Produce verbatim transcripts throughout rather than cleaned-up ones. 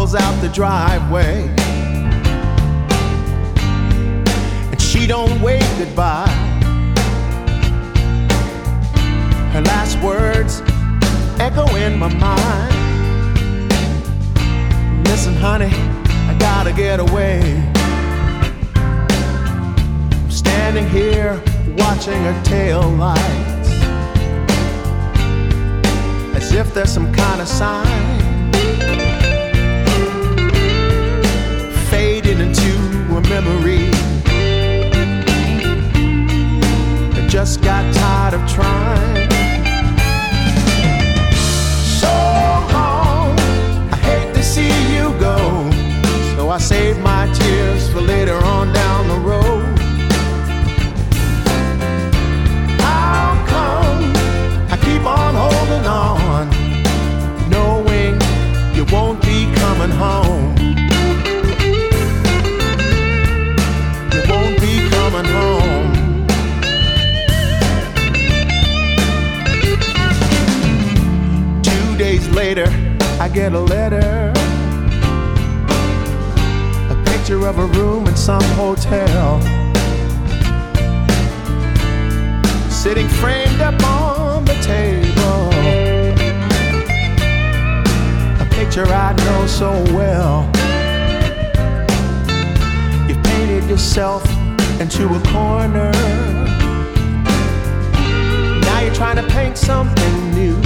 pulls out the driveway, and she don't wave goodbye. Her last words echo in my mind. Listen, honey, I gotta get away. I'm standing here watching her tail lights, as if there's some kind of sign, fading into a memory. I just got tired of trying. So long, I hate to see you go, so I save my tears for later on down the road. How come I keep on holding on, knowing you won't be coming home? You won't be coming home. Two days later, I get a letter, a picture of a room in some hotel, sitting framed up on the table, a picture I know so well. You've painted yourself into a corner, now you're trying to paint something new,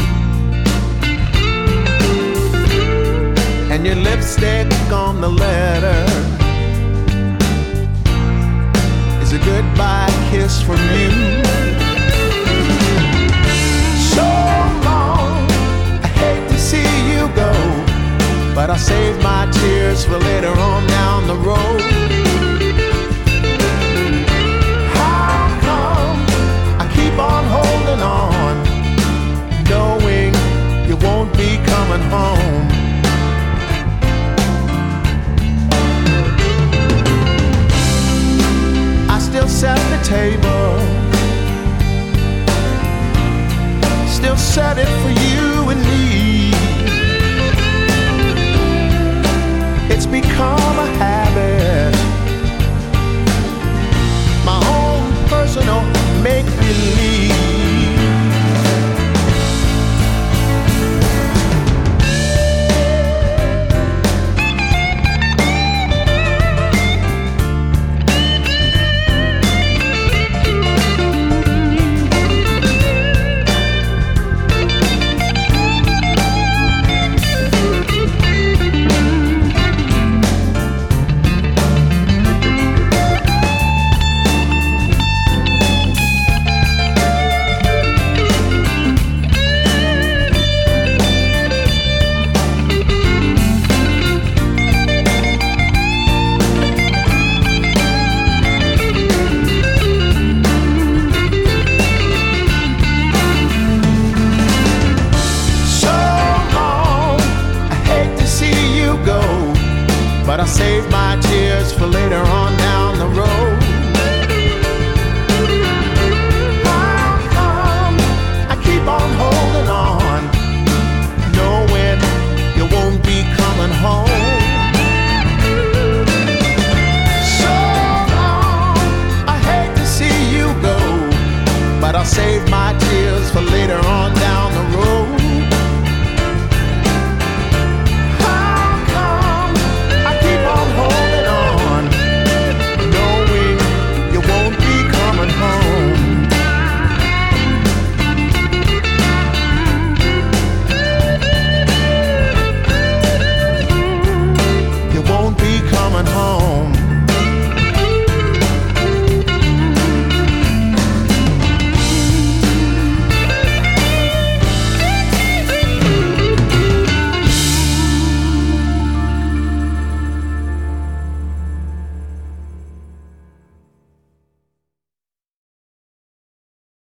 and your lipstick on the letter is a goodbye kiss from you. So long, I hate to see you go, but I'll save my tears for later on down the road. How come I keep on holding on, knowing you won't be coming home? Still set the table, still set it for you and me. It's become a habit, my own personal make-believe. But I save my tears for later on